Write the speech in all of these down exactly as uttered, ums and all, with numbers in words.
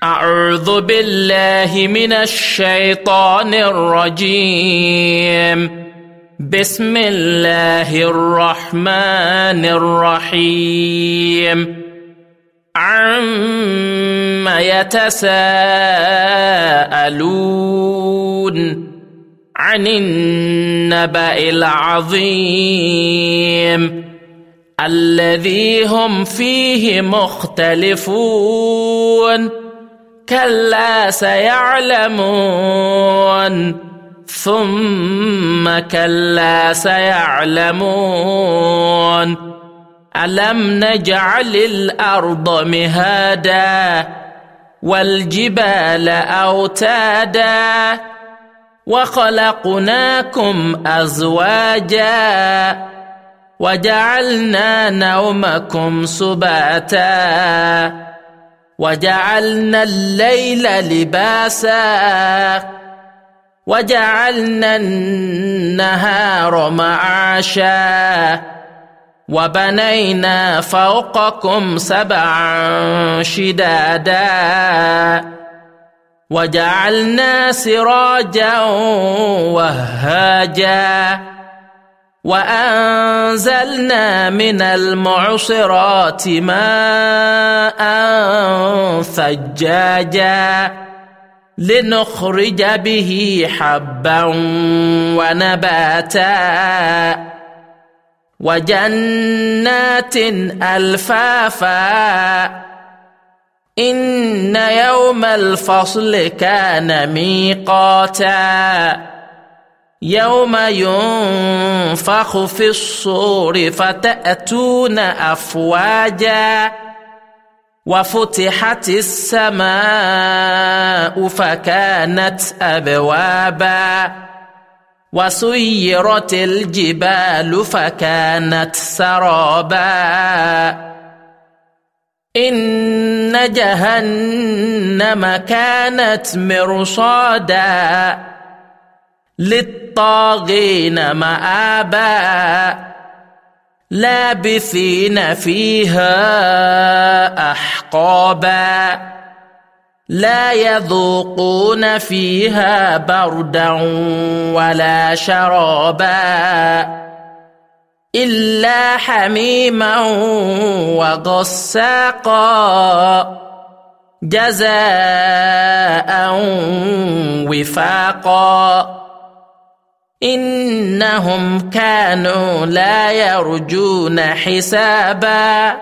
أعوذ بالله من الشيطان الرجيم. بسم الله الرحمن الرحيم. عم يتساءلون عن النبأ العظيم الذي هم فيه مختلفون كلا سيعلمون ثم كلا سيعلمون ألم نجعل الأرض مهادا والجبال أوتادا وخلقناكم أزواجا وجعلنا نومكم سباتا وجعلنا الليل لباسا وجعلنا النهار معاشا وبنينا فوقكم سبعا شدادا وجعلنا سراجا وهاجا وأنزلنا من المعصرات ماء ثجاجا لنخرج به حبا ونباتا وجنات ألفافا إن يوم الفصل كان ميقاتا يوم ينفخ في الصور فتأتون أفواجا وفتحت السماء فكانت أبوابا وسيرت الجبال فكانت سرابا إن جهنم كانت مرصادا للطاغين مآبا لابثين فيها أحقابا لا يذوقون فيها بردا ولا شرابا إلا حميما وغساقا جزاء وفاقا إنهم كانوا لا يرجون حسابا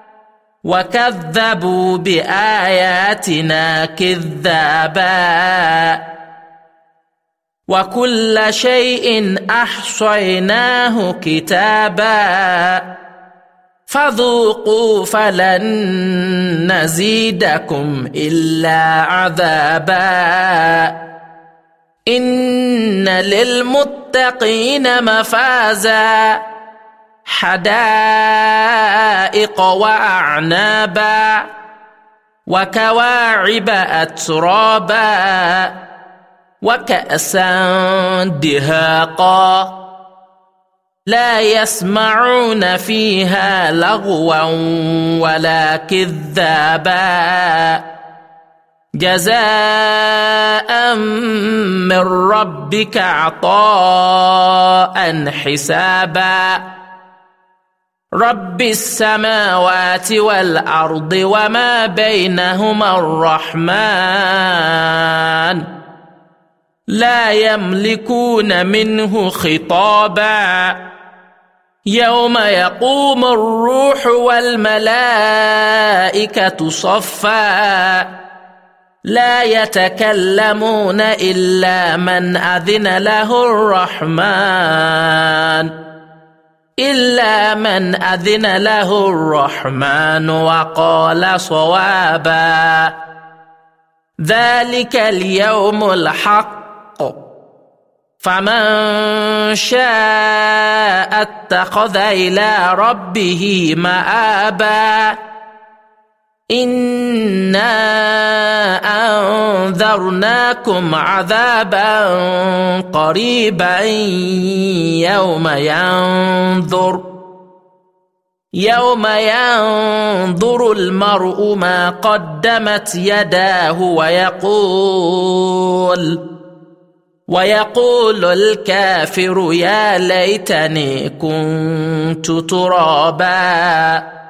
وكذبوا بآياتنا كذابا وكل شيء أحصيناه كتابا فذوقوا فلن نزيدكم إلا عذابا إن للمتقين مفازا حدائق وأعنابا وكواعب أترابا وكأسا دهاقا لا يسمعون فيها لغوا ولا كذابا جزاء من ربك عطاء حسابا رب السماوات والأرض وما بينهما الرحمن لا يملكون منه خطابا يوم يقوم الروح والملائكة صفا لا يتكلمون إلا من أذن له الرحمن إلا من أذن له الرحمن وقال صوابا ذلك اليوم الحق فمن شاء اتخذ إلى ربه مآبا إنا أنذرناكم عذابا قريبا يوم ينظر يوم ينظر المرء ما قدمت يداه ويقول ويقول الكافر يا ليتني كنت ترابا.